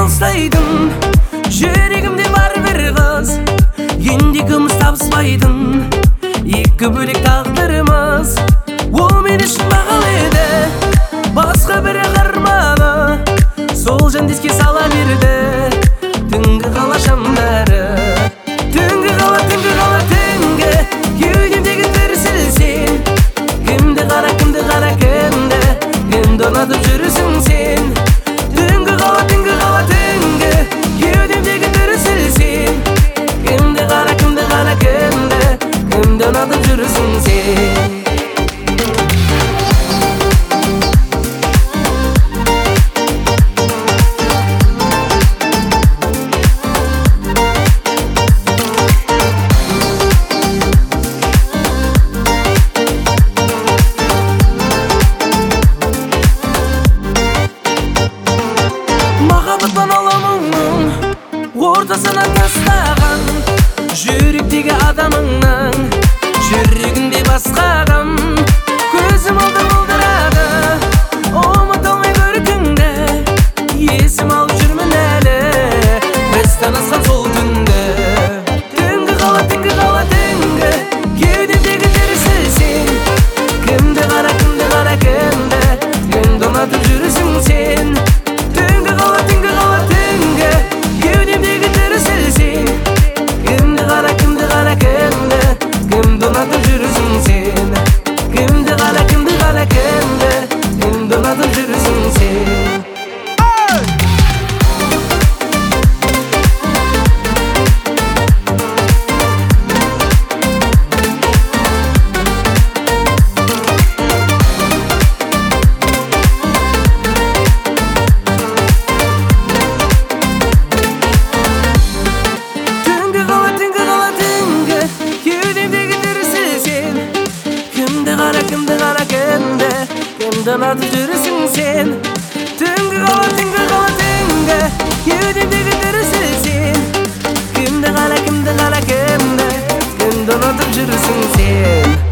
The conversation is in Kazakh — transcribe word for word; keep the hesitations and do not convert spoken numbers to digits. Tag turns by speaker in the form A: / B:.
A: алсайдың, жүрегімде бар бір қыз. Енді кіміз табыспайдың, екі бөлек тағдырымыз. Ол мен үшін бағалы еді, басқа бірі қармады, сол жанды еске сала берді. Түнгі қала шамдары, түнгі қала, түнгі қала, түнгі кеудемдегі дүрсіл сен. Кімді қара, кімді қара, кімді, кімді ұнатып жүрсің сен. Түнгі қала, түнгі қала, түнгі кеудемдегі дүрсіл сен. Кімді қара, кімді қара, кімді, кімді ұнатып жүрсің сен. Махаббаттан аламыңның ортасына тастаған, жүректегі адамыңның жүрегінде басқа адам. Көзім алды бұлдырады, ұмыта алмай көркіңді, есім алып жүрмін әлі біз танысқан сол түнді. Түнгі қала, түнгі қала, түнгі кеудемдегі дүрсіл сен. Кімді қара, кімді қара, кімді, кімді ұнатып жүрсің сен. Кімді қара, кімді, кімді ұнатып жүрсің сен. Түнгі қала, түнгі қала, түнгі кеудемдегі дүрсіл сен. Кімді қара, кімді қара, кімді, кімді ұнатып жүрсің сен.